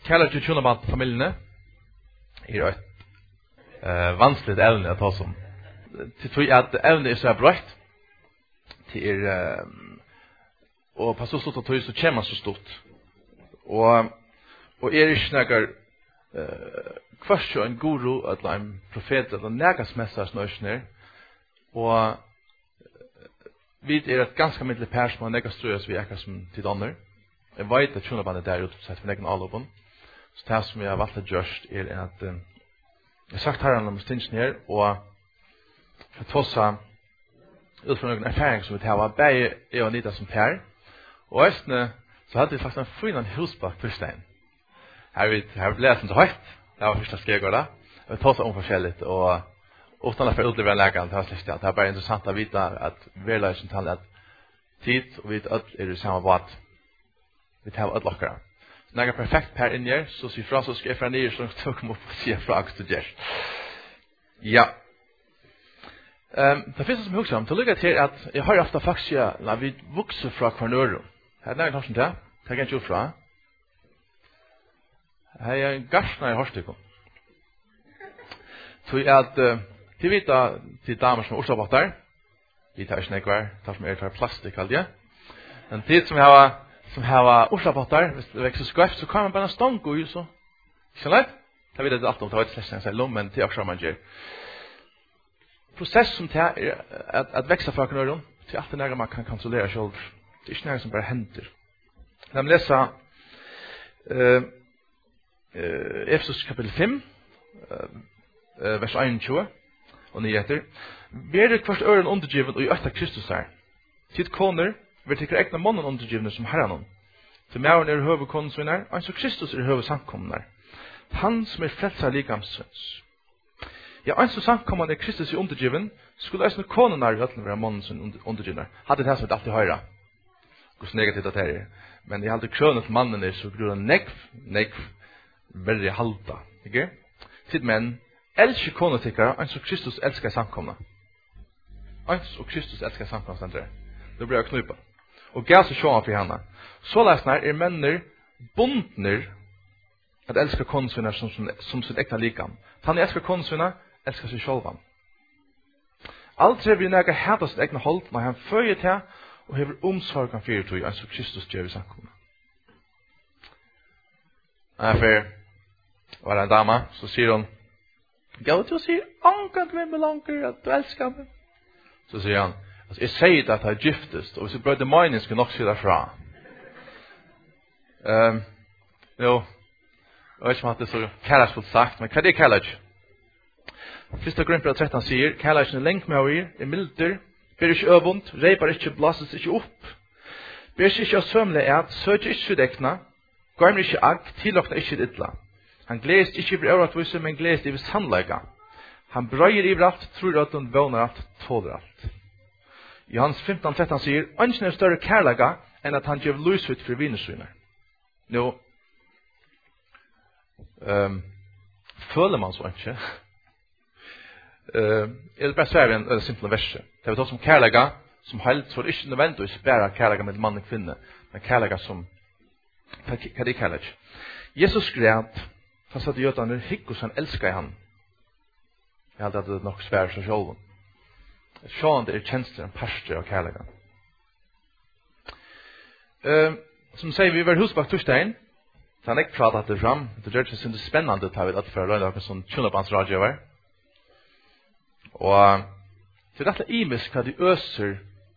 Kärlek till tjunaband familjene är ett vanskligt ämne att ta som. Till tror jag att ämnet är så brett. Till och på så stort att så kommer så stort. Och är inte några kvart en guru eller en profet eller nägas mässars nöjsner. Och vi är ett ganska mittligt pär som har nägas ströjas vid äkar som till donner. Jag vet att tjunabandet där ute så att vi nägan allopon. Så det som jag har valt att görs är att jag har sagt här om stinsen här och för att tossa utifrån någon erfaring som vi tar bäge är och Anita som pär. Och östne så hade vi faktiskt en fin husbak första en. Här har vi läst inte högt. Det var första skegor där. Vi tossa om forskjelligt och utan att för utlevera läkaren till släkt att det är bara intressant att veta att verkligheten talar att tid och vi är det samma båt. Vi tar ett lockare. När jag perfekt per in här så ser fra så ska jag ner så ska komma upp och se frågor till dig. Ja. Det finns som hugger om till lugga till att jag har ofta faktiskt när vi vuxer från kvarnör. Här när jag har det kan ju fra. Här är en gasna i horstikum. Så att till vita till damer som orsabattar. Vi tar snäckar, tar som är plastik allt ja. En tid som har orsabattar, hvis det växer skräft så kan man bara stånka och så. Så lätt. Jag vet att allt om det var ett släkt så lommen till också man gör. Process som till att växa för knöron till att när man kan kontrollera själv. Det är inte något som bara händer. När man läser Efesos kapitel 5 vers 21 och nyheter. Ber det kvart ören undergivet och i ötta Kristus här. Tid koner vi tycker äkna mannen undergivna som herran. För mären är huvudkonsunar, och så Kristus är huvudsamkomnar. Han som är frälsar likamsens. Ja, en så samkomman är Kristus i undergiven, skulle äsna konerna i ötlen vara mannen som undergivna. Hade det här som ett alltid höra. Hur negativt att det är. Men jag hade krönet mannen är så grunna nekv, väldigt halta. Ikke? Tid men, älskar konetikare, en så Kristus älskar samkomna. En så Kristus älskar samkomna. Då blir jag knupa. Och gav sig sjåan för henne. Så läsnar är männer bundner att älska konsuner som sitt äkta likam. Han älskar konsuner, älskar sig själva. Allt är vi näga häta sitt äkna håll när han följer till och hever omsorgan för er alltså Kristus gör i samkomna. För var en dama så säger hon gå till och säger ankat med mig långt att du älskar mig. Så säger han alltså, jag säger att jag giftest och hvis jag bröder meningen ska nog se därfra. Jo, jag vet inte om att det är så kärleksfullt sagt, men vad är kärlek? Första Korinthierbrevet 13 säger, kärleken är längt med er, är milder, ber ikke øvund, reipar ikke, blasses ikke opp, ber ikke av sømle at, søker ikke fordekna, gormer ikke agg, tillokna ikke dittla. Han gledes ikke over øvratvise, men gledes over sannleika. Han brøyer i alt, tror at han våner alt, tåler alt. Johannes 15:13 sier, ønsken er større kærlega enn at han gjør lysut for vinersyner. Nå, føler man så ikke? Eller bare sverre en simple verse. Det er tatt som kærlega, som helt, så er det ikke nødvendigvis bare kærlega med mann og kvinne, men kærlega som, hva er det kærlega? Jesus skrev, han sa til jødene, hikkos han elsker han. Jeg hadde at det nok sverre seg selv. Sjån det er tjenester en pastor av kærlega. Som sier, vi var husbak torsdagen, så han ikke pratet det fram, det gjør det ikke spennende til at for å lønne noen sånn tjunabandsradiover. Og det er rettelig imisk hva de øser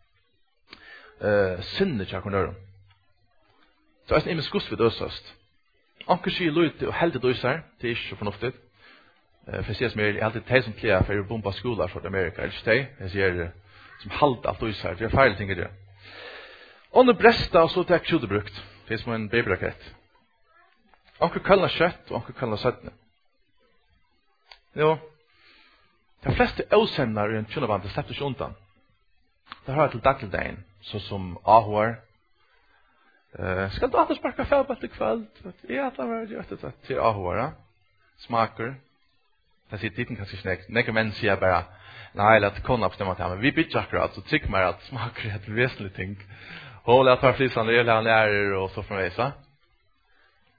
sinne til akkurat. Så er det imisk gus ved øsest. Anker sier lyd og heldig døser, det er ikke så fornuftig. For jeg sier som er alltid de som pleier for å bomba skoler for Amerika, eller ikke de. Jeg sier som halvt alt døser, det er feil ting i det. Under bresta og så til jeg kjude brukt, det er som en babyrakett. Anker kallene kjøtt og anker kallene søttene. Jo, de fleste avsender i en tjunaband, det slipper ikke undan. Det har jeg til dagligdagen, så som AHR. Skal du alltid sparka fjellbøtt i kveld? Ja, det var gjort det til AHR. Smaker. Det sier tiden kanskje snakk. Nekke menn sier bare, nei, la det kunne oppstemme til ham. Men vi bytter akkurat, så tykker meg at smaker er et vesentlig ting. Og la tar flisene, jeg lærer og så fremveis.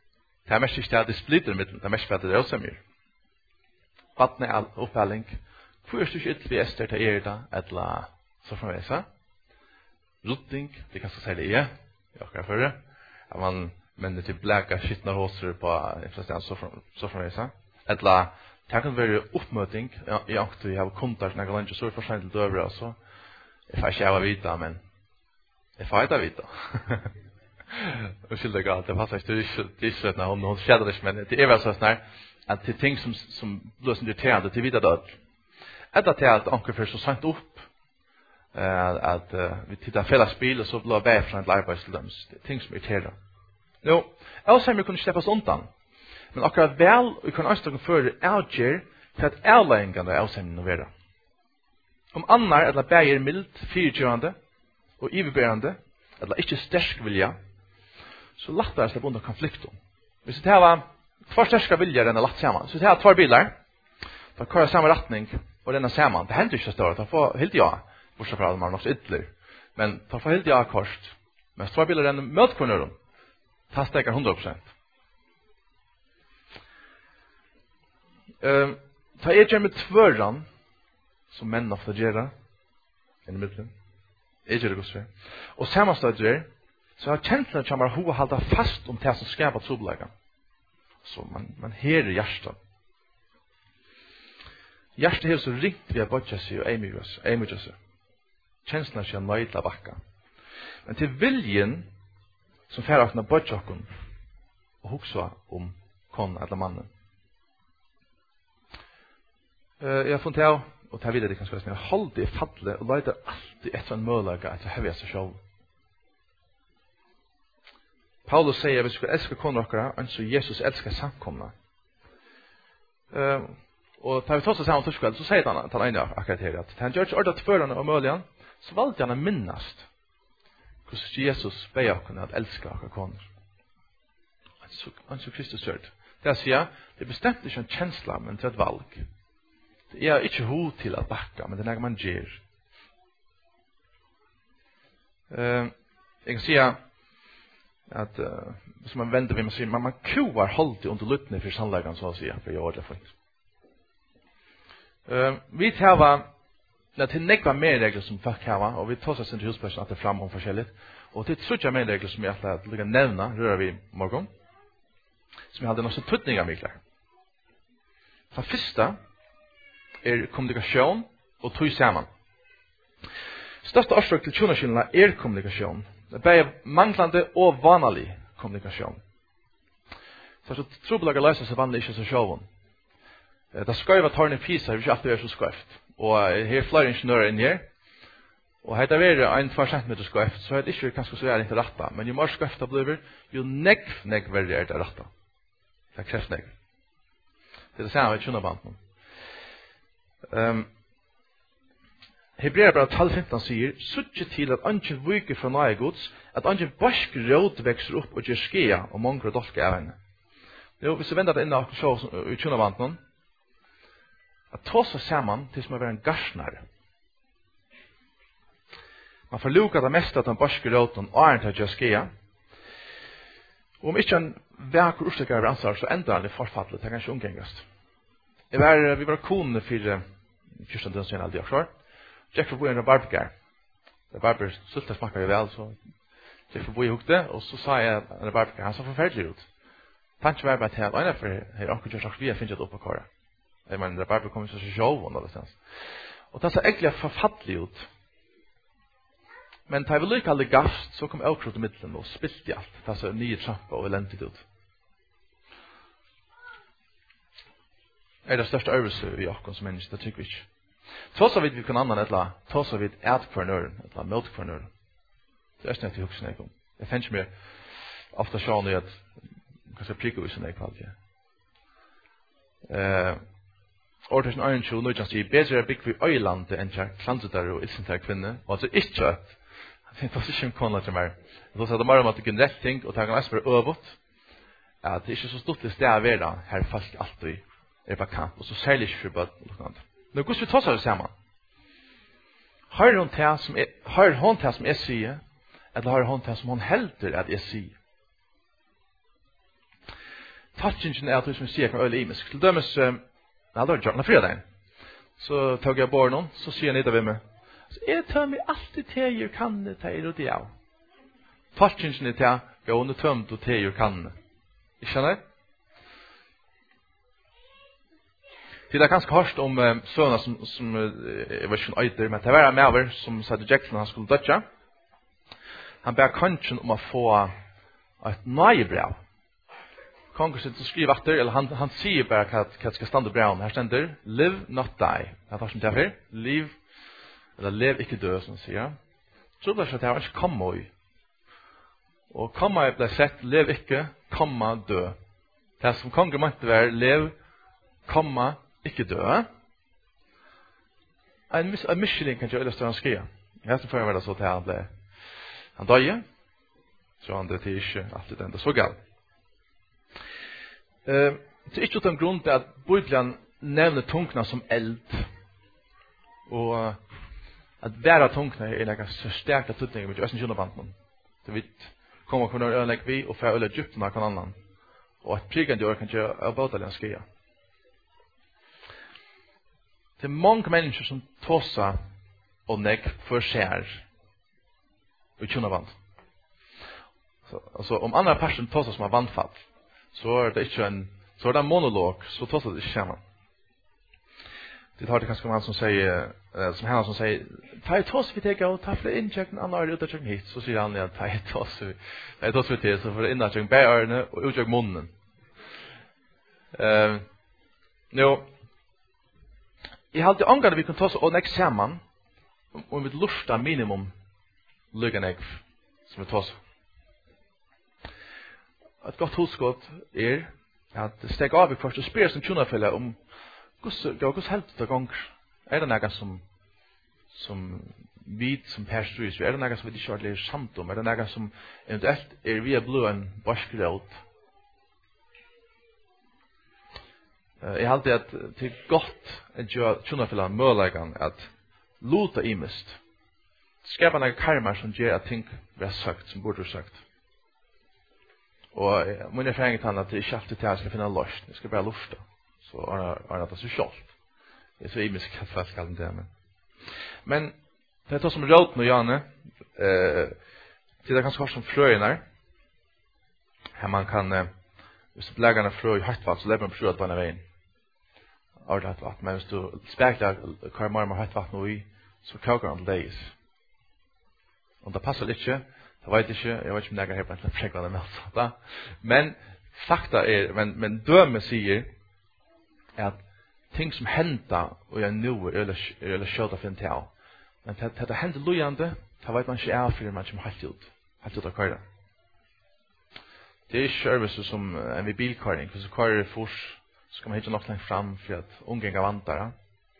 Det mest ikke at det splitter mitt, det mest at det er også mye. Vattnet er opphelling. Hvor er du ikke ytterlig ester til da, eller så framvisa? Rutting, det kan så særlig jeg akkurat før det. At man menn til blæka skittna håser på så framvisa. Eller det kan være oppmøting i akt vi har kontar som jeg kan ikke så for sent til døvre også. Jeg får ikke av å vite, men jeg får ikke av å vite. Og skylder jeg at det passer ikke til søtene, hun skjedde det ikke, men det er vel sånn her, at det er ting som blir som irriterende til videre død. Etter til at anker først så sent opp, at vi tittar felles bil, og så blir det bare fra et arbeid til dem. Det er ting som irriterer. Nå, jeg også vi kunne slippes undan, men akkurat vel, vi kan også føre avgjør til at avleggende er også innovere. Om annar eller bæger mildt, fyrtjørende og iverberende, eller ikke stersk vilja, så lettere slippe under konflikten. Hvis det var två sterska viljer enn lagt sammen, så det er två bilar, da kører samme retning, og denne sammen, det hender ikke så større, da får helt ja, bortsett fra at man er nok så ytterligere, men da får helt ja korst, men två bilar enn møtkvarnøren, ta steker 100%. Ta jeg med tvøren, som menn ofte gjør, i midten, jeg gjør det godt svært, og sammenstøyder, så har kjentene kommer å holde fast om det som skaper trobeleggene. Så man herer hjertet. Hjertet er så ringt ved å bodge seg og eimudge seg. Kjenslene er nøyd av bakka. Men til viljen som fer åkna bodge okken og huksa om kon eller mannen. Jeg har funnet av, og det videre det kan spørs, men jeg holder i fadle og løyder alltid etter en mølaga etter å heve seg selv. Paulus sier at vi skal elske koner okkara, og så Jesus elsker samkomna. Og tar vi tås sammen torskveld, så sier han til han akkurat her, at han gjør ikke ordet til førerne og møljan, så valgte han å minnast hvordan Jesus ber okkara at elske okkara koner. Han så Kristus gjør det. Det sier, det er bestemt ikke en kjensla, men til et valg. Det er ikke ho til at bakka, men det er noe man gjør. Jeg kan si at hvis man vender vil man si, man kuvar holdt under luttene for sannleggen, så å si, for jeg ordentlig fint. Vi tar til nekva mer regler som folk har, og vi tar oss inn til huspersen at det er fram om forskjellig, og til trutja mer regler som jeg vil nevne, rører vi morgen, som jeg hadde noe tøtning av mikler. For første er kommunikasjon og tog sammen. Største årsak til tjonaskillene er kommunikasjon. Det er bare manglande og vanlig kommunikasjon. Så trobelaget løser seg vanlig ikke så sjåven. Det skøyva tårne fiser, vil ikke alltid være så skøyft. Og her er flere ingeniører inn her. Og her er det 1-2 centimeter skøyft, så er det ikke kanskje så veldig til retta. Men jo mer skøyft det blir, jo negg verre er det retta. Det er kreftnegg. Det er det samme med tjonabanden. Hebreerbrevet 12:15 sier, «Suttje til at angen viker fra nøye gods, at angen barsk råd vekser opp og gjør skea og mongre og dolke av henne.» Jo, hvis vi vender det inn og så i tjonavantnen, at ta seg sammen til som å være en garsnare. Man får luka det meste av den barske råden og æren til å gjøre skea. Og om ikke en vekker urstekker over ansvar, så ender han i forfattet, det er kanskje omgengest. Vi var konene for Kristian Dønsjøen aldri også. Gikk for å bo i en rabarbergær. Rabarber sulta smakker jo vel, så gikk for å bo i hukte, og så sa jeg en rabarbergær, han så forferdelig ut. Tanken var bare til at øyne for her anker gjør slags vi har finnet opp på kåret. Jeg mener, rabarber kommer så sjov og noe stans. Og det så egentlig forfattelig ut. Men da jeg vil lykke alle gafst, så kom Elkrot i midten og spilte i alt. Det så nye trampa og elendigt ut. Det største øvelse vi har som mennesker, det tykker vi ikke. Tås av vi kan annan etla, tås av vi et kvarnøren, etla møt kvarnøren. Det er snett i huksen jeg kom. Jeg finner ikke mer ofte sjån i at kanskje prikker vi sånn jeg kvalitet. Årtørsen Øyensjø, nå kan si, bedre er bygg vi øylandet enn kjær klansetare og ilsentere kvinne, og altså ikke at det er ikke en kone til meg. Det er bare om at det kan rett ting, og det kan også være øvått, at det er ikke så stort det sted å være her folk alltid er på kamp, og så særlig ikke for bøtt. Nå hvordan vi tar seg sammen? Har hun til som jeg sier, eller har hun til som hun helter at jeg sier? touchingen er at vi sier kan øyelig imisk. Til dømes, jeg hadde vært gjort fredagen. Så tog jeg bort noen, så sier han ikke ved meg. Så jeg tar meg alltid teger kanne, teger og det av. Touchingen er til, jeg under tømt og teger kanne. Ikke skjønner? Det er ganske hardt om sønner som jeg vet ikke øyder, men det var en maver som sa til Jackson han skulle dødja. Han ber kanskje om å få et nøyebrev. Kongen sitter og skriver etter, eller han sier bare hva skal stande i breven. Her stender, live, not die. Det er først som det er for. Liv, eller lev ikke dø, som han sier. Så det er at jeg ikke kommer i. Og kommer ble sett, lev ikke, komma dø. Det som kongen måtte være, lev, komma, ikke dø. En Michelin kan ikke øyne større skrive. Jeg som før var det så til han døye. Så han det til ikke alltid enda så galt. Det er ikke uten grunn til at Bibelen nevner tungna som eld. Og at være tungna er en så sterkt av tutninger med Østen Kjønnerbanden. Det vidt kommer fra noen øyne vi og fra øyne Egypten av annan. Og at prigende år kan ikke avbøte den skria. Det er mange mennesker som tåser og nekk for sær i Kjønnerbanden. Altså om andre personer tåser som er vannfall, så er det ikke så er det en monolog, så tåser det ikke sammen. Det har det kanskje man som sier, som henne som sier, ta i tås vi tenker, og ta flere inntjekken, andre er uttjekken hit. Så sier han, ja, ta i tås vi til, så får det inntjekken bærene og uttjekken munnen. Jeg har alltid angående vi kan tås og nek sammen, om vi lusta minimum lykken jeg som vi tås. Et godt hosskott er at steg av i først og spyrir som tjonafelle om hvordan helst det ganger. Er det noe som vi som perstruis, er det noe som vi ikke har lært samt om, er det noe som eventuelt er via blå en barskråd. Jeg har alltid at det er godt at tjonafelle mølleggen at luta imest. Skapa noen karmer som gjør at ting blir sagt, som burde sagt. Og min erfaring er at det ikke alltid til at jeg skal finne løst. Jeg skal bare lusta. Så er det så kjolt. Det er så imisk at jeg skal det. Men det er som råd nå, Janne. Det er ganske som frøyene. Her man kan, hvis du legger en frøy i høytvatt, så lever man på frøyet på denne veien. Av høytvatt. Men hvis du spekler hva med høytvatt nå i, så kaker han leis. Om det passer litt ikke, jeg vet ikke om jeg er her på en frekvande med. Men fakta er, men døme sier at ting som hender og jeg nå eller kjøtt å finne til av. Men det hender lojande, det vet man ikke av før man kommer helt ut av køyre. Det er ikke service som en ved bilkøring. Hvis du kører fors, så skal man ikke nok langt fram for at ungen er vantere.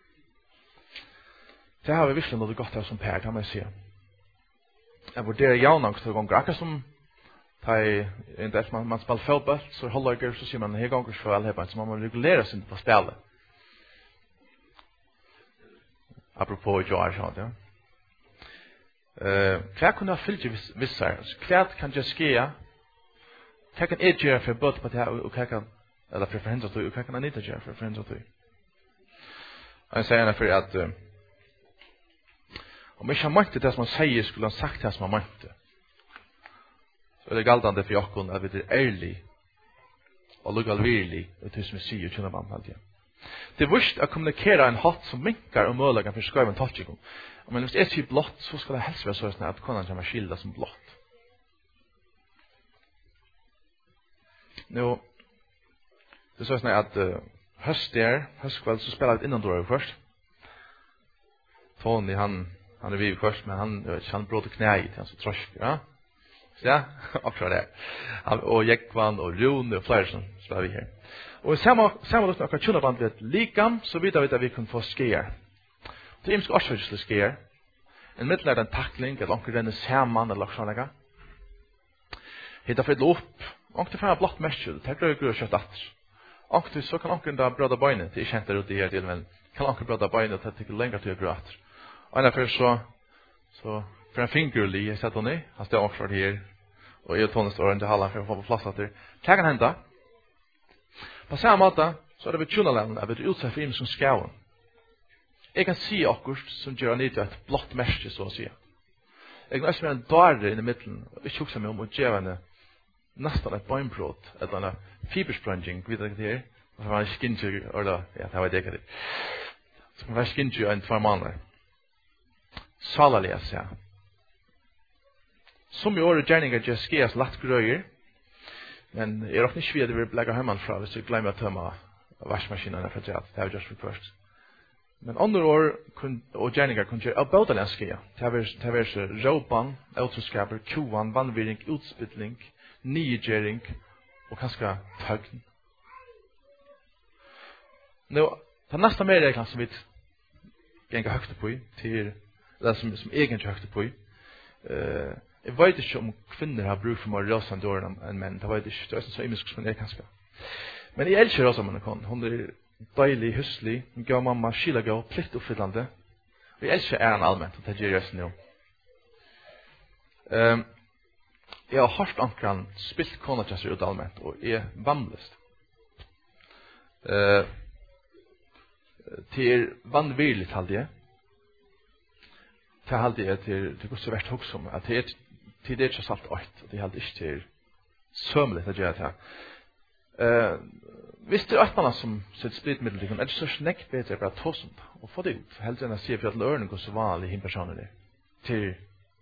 Det har vi virkelig noe godt av som Per, det må jeg si. Jeg vurderer jaunangst til ganger. Akkurat som man spiller fotball, så holder jeg, så sier man her ganger for alle her, så man må regulere sin på spillet. Apropos jo er sånn, ja. Hva kunne jeg fylle vissere? Hva kan jeg skje? Hva kan jeg gjøre for bøte på det her, og hva kan, eller for forhindre til, og hva kan jeg ikke gjøre for forhindre til? Og jeg sier for at om jeg ikke har møtt det som han sier, skulle han sagt det som han møtt det. Så er det galdende for jokken at vi er ærlig og lukk alvirlig og det som vi sier og kjenner man alltid. Det er vurst å kommunikere en hatt som minkar og mølagan for skøyven touching. Men hvis jeg sier blått, så skal det helst være sånn at konan kommer skilda som blått. Nå, det er sånn at høstkveld, så spiller jeg et innandråd først. Tony, han er vi først, men han brådde knæ i til han så trøsk, ja. Så ja, akkurat det. Og Jekvann og Rune og flere som spiller vi her. Og i samme lukken akkurat kjønnerband ved et likam, så vidt at vi kan få skjer. Det er imensk årsøyselig skjer. En middel er en takling, at onker renner sammen, eller noe sånn. Hitta fridle opp, onker frem blått mestjul, det er grøy og kjøtt atter. Onker så kan onker da brøda bøyne, det er ikke henter ut i her til, men kan onker brøda bøyne, det er ikke lenger til å grøy atter. Og en av før så for en fingerlig, jeg sett henne i, han stod omkring her, og jeg og Tony står rundt i hallen for å få på plass etter. Hva kan hende? På samma måte så är det vid tjonalanden att vi utsatt för im som skaven. Jag kan se akkurat som gör nytt ett blått märke så att säga. Jag kan också en dörre in i mitten och inte huxa mig om att ge henne nästan ett beinbrott eller en fibersprunging, vet jag det är. Och så var en skinju, eller ja, det var det jag. Så var skinju en 2 månader. Salalig att säga. Som i året gärningar just skeas latt gröjer. Men jag råkar inte vid att vi vill lägga hemmanfra hvis vi glömmer att tömma vaskmaskinen för att det har just för först. Men andra år och gärningar kunde göra båda läskiga. Det var så råpan, autoskaper, koan, vannvirring, utspytling, nygering och kanske tögn. Nu, det nästa mer regler som vi gänga högt på i, till det som egentligen högt på i. Jag vet inte om kvinnor har bruk för mer rösande dörren än män. Det vet inte, det är så imisk som det är kanske. Men jag älskar rösa man kan. Hon är deilig, huslig, gav mamma, skilagå, pliktuppfyllande. Och jag älskar äran allmänt, och det gör jag nu. Jag har hørt ankran spilt konatjasser ut allmänt, og er vannlist. Til vannvirligt halde jeg. Til halde jeg til gos vært hoksom, at til det er ikke salt åkt, og det halde ikke til sømelig at gjøre det. Hvis det er øtmanna som sitt spritmiddel, er det så snakk bedre bare tåsund, og få det ut. Helt enn å si for at løren går så vanlig hinn personer det. Til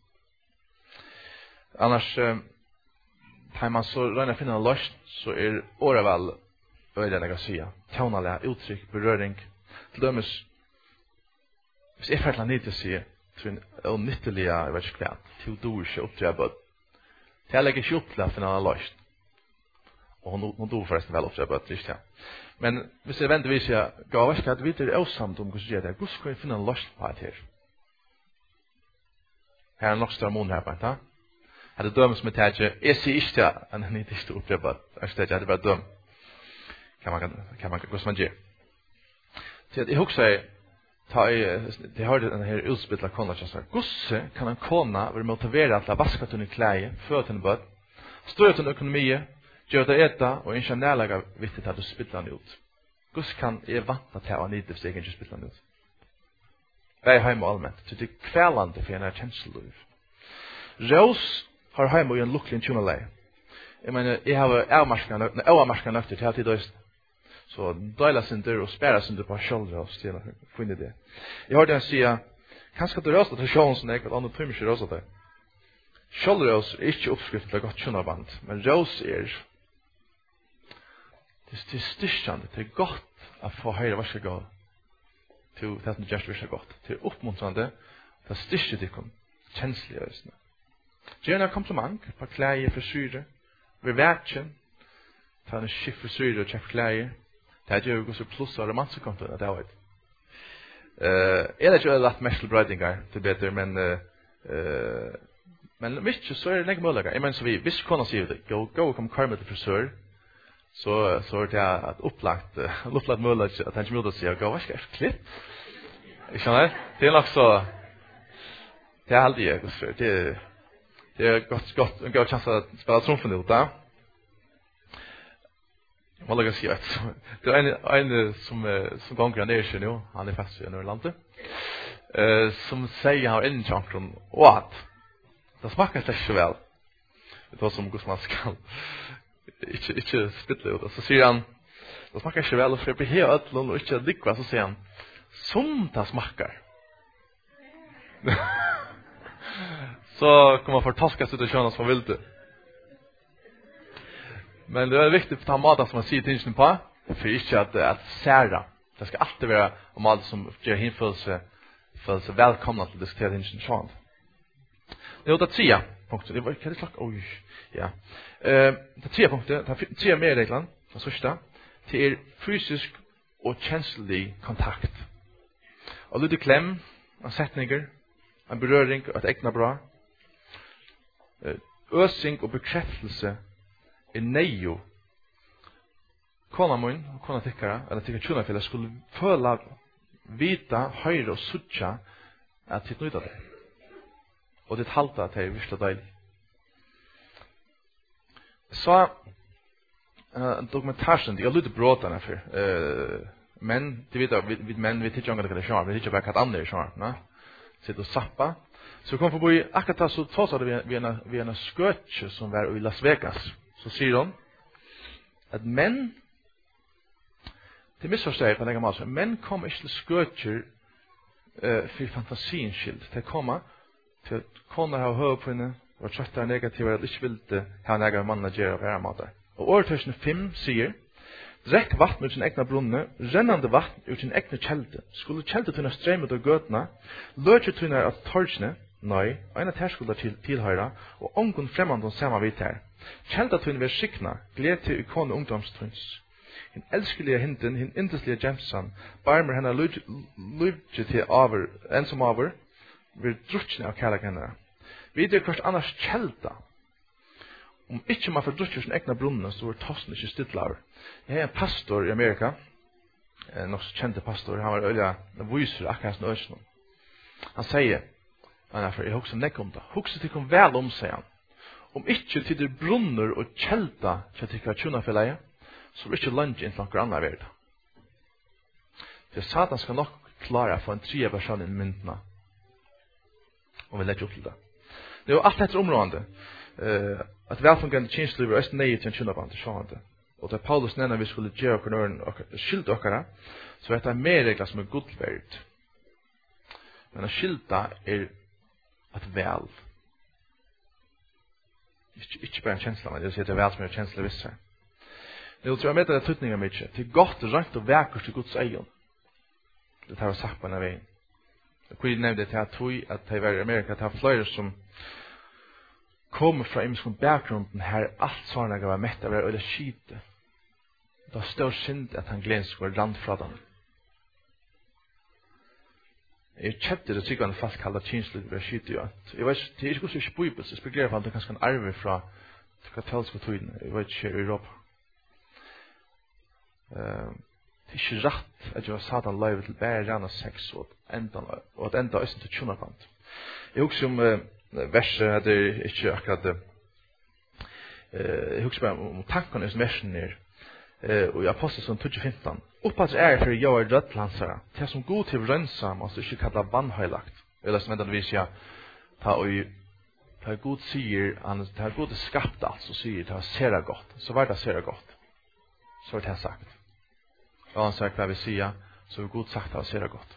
annars, tar man så røyner finne en løsning, så er året vel øyne jeg sier. Tøvnalige, uttrykk, berøring. Til dømes, hvis jeg færtler ned til å si, til en nyttelige, jeg vet ikke hva, til du ikke oppdrevet. Til jeg legger ikke opp til å finne en løsning. Og hon dog forresten vel oppdrevet, ikke ja. Men hvis jeg ventevis jeg gav vært at vi er avsamt om hvordan det er, hvordan skal jeg finne en løsning på det her? Her er nok større mån her på det, Her er døm som er tætje. Jeg sier ikke til han er ikke til oppdrevet. Jeg sier til at det er bare døm. Kan man hvordan man gjør. Så jeg husker jeg hørte denne her utspittla kona som sier, gosse kan en kona være motiveret til å vaske til en kleie, før til en bød, stå til en økonomi, gjøre det eta, og ikke nærlega viktig at du spittler den ut. Gosse kan jeg vante til å nyte hvis jeg ikke spittler den ut. Det er hjemme allmänt. Så det er kvelande for en her kjenseliv. Rås har hjemme i en lukkelig tjonalei. Jeg mener, jeg har avmarsket nøkter til at jeg døst. Så døyla synder og spæra synder på kjølrøs til å finne det. Jeg hørte han sige, kanskje du røst til sjålen som jeg, at andre tømmer ikke røst til. Kjølrøs er ikke oppskrift til godt tjonaband, men røs er det er styrkjande, det er godt å få høyre hva skal gå til det som gjør det godt. Det er oppmuntrande, det er styrkje til kom kjenslige øsene. Gjerne kompliment på klæje, frisyre, ved verken, ta en skift frisyre og kjøp klæje. Det er jo også pluss av romansekontoen, det er jo. Jeg er ikke lagt mest til brøydingar til bedre, men hvis ikke, så er det ikke mulig. Jeg mener så hvis kona sier det, gå og kom kvar med til frisør, så er det at opplagt mulig at han ikke mulig å si, gå, hva skal jeg klipp? Jeg skjønner, det er nok så, det er aldri jeg, det er godt, en god chans å spille trumfen ut, da. Vad lägger sig ut. Det är en som gånger ner sig nu. Han är fast i Norrlandet. Som säger han har en chankron. Och att det smakar inte så väl. Det var som Gustav skall. Inte spittla ut. Så säger han det smakar inte väl och för bli helt och inte likva så säger han som det smakar. Så kommer man förtaska situationen som vill det. Men det är viktigt att ta maten som man säger tingen på. För inte att sära. Det ska alltid vara om mat som gör hinföljelse välkomna till att diskutera tingen sån. Det är det 3 punkter. Det var kan det slags oj. Ja. Det 3 punkter. Det 3 mer regler. Den första till fysisk och känslig kontakt. Och lite kläm, en sättningar, en beröring, ett äkna bra. Ösing och bekräftelse är nejo. Kona mun, kona tyckara, eller tyckar tjunafälla skulle føla, vita, höra och sucha att titta ut av det. Och det halta att det är vissla dejligt. Så en dokumentarsen, jag lite bråtarna för. Men det vet vi män vi tycker inte det kan vi tycker bara att andra är va? Sitter och sappa. Så kom förbi akkurat så tåsade vi en sketch som var i Las Vegas. Så säger de att män det missförstår på något sätt. Män kommer inte till sketcher för fantasins skild. Det kommer till att kunna ha hög på henne och trötta negativa att inte vill ha några manager och värmatar. Och årtusen 5 säger drekk vatten ur sin egna brunne, rennande vatten ur sin egna kjelte. Skulle kjelte tunna strømmet og gøtna, løtje tunna av torgsne, nei, eina ter skulle tilhøyra, og ongun fremmandon sama vidt her. Kjelta tunna vil skikna, gled til ikone ungdomstrunns. Hin elskelige hinten, hin indeslige gemsan, barmer henne lujtje til over, ensom over, vil drutjne av kærlek henne. Videre kvart annars kjelta. Om ikke man får drutje sin egna brunne, så er tossen ikke stidlaver. Jeg er en pastor i Amerika, en også kjente pastor, han var øyla viser akkurat som øyne. Han sier, jeg husker nekk om det, husker til kom vel om, sier han. Om ikke til det brunner og kjelta til at ikke tjunafellegi, så er ikke lunge inntil noen annen verden. For Satan skal nok klare å få en 3 person i myndene, om vi legger opp til det. Det er jo alt etter områdende, at velfungerende tjenesteliver er nøye til en tjunaband, det. Og da Paulus nevner vi skulle gjøre okker skyld okkara, så er det mer regler som er godverd. Men å skylda er at vel. Ikke bare en kjensla, men det er vel som er kjensla visse. Det tror jeg med det tøtninga mykje. Det er godt og rønt og vekkert til Guds egen. Det tar vi sagt på denne veien. Hvor jeg nevnte til at det var i Amerika, det er flere som kommer fra imenskund bakgrunden her, alt sånne gav var mett av det, og det skite. Det var større synd at han glens var rand fra dem. Jeg kjente det sikkert fast kallet kjenslig ved skite jo. Jeg vet ikke, det er ikke så ikke bibels, jeg spekulerer på at det kanskje kan arve fra katolske tøyden, jeg vet ikke, i Europa. Det er ikke rett at jeg var Satan løyve til bare rana sex og at enda østen til tjunaband. Jeg husker om verset, det er ikke akkurat jeg husker bare om tankene som versen er og i Apostelsson 2:15 oppats for jeg er rødlansere til som god til rønnsam altså ikke kallet vannhøylagt eller som enda vis ja ta god sier ta god skapt alt så sier ta sera godt så var det sera godt så var det sagt og han sagt hva vi sier så er god sagt ta sera godt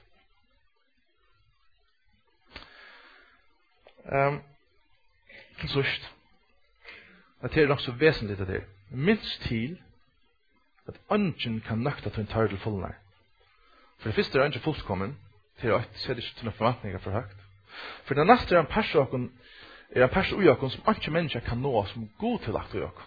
til sørst at det er nok så vesentlig til det minst til at ungen kan nøkta til en tar til fullnær. For det første er ungen fullkommen, til å se det ikke til noen forventninger for høyt. For det neste er en person ui okken som ikke mennesker kan nå som god til lagt ui okken.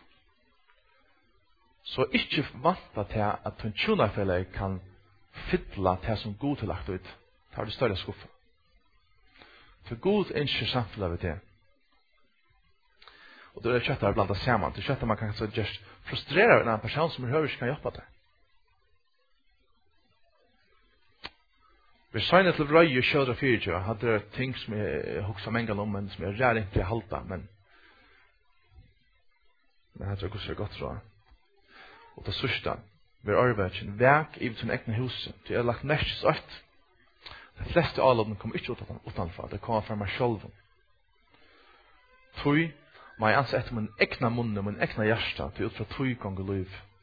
Så ikke vanta til at en tjunafelle kan fylla til som god til lagt ui. Det har det større skuffa. For god ønsker samfunnet ved det. Og det er kjøttet blant det sammen. Det er kjøttet man kan just frustrere en annen person som hører ikke kan hjelpe det. Vi sa inn til Røy og Kjødre 24 hadde ting som jeg hukset mange om, men som jeg rær ikke halte, men jeg tror det er godt så. Og det sørste, vi er arbeidet vek i sin egne hus. Det er lagt mest søtt. De fleste av dem kom ikke utenfor, det kom fra meg selv. Tøy, men jeg anser etter min egna munne, min egna hjärsta, til ut fra tøy gong og liv.